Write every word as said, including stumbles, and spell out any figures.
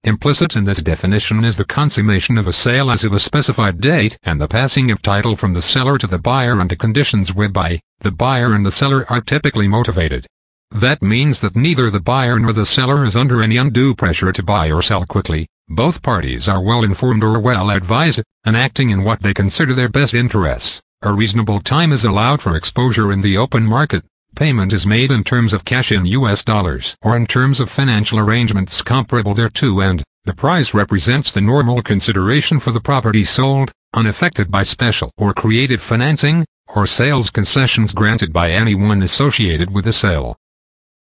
Implicit in this definition is the consummation of a sale as of a specified date and the passing of title from the seller to the buyer under conditions whereby the buyer and the seller are typically motivated. That means that neither the buyer nor the seller is under any undue pressure to buy or sell quickly. Both parties are well informed or well advised, and acting in what they consider their best interests. A reasonable time is allowed for exposure in the open market. Payment is made in terms of cash in U S dollars or in terms of financial arrangements comparable thereto, and the price represents the normal consideration for the property sold, unaffected by special or creative financing, or sales concessions granted by anyone associated with the sale.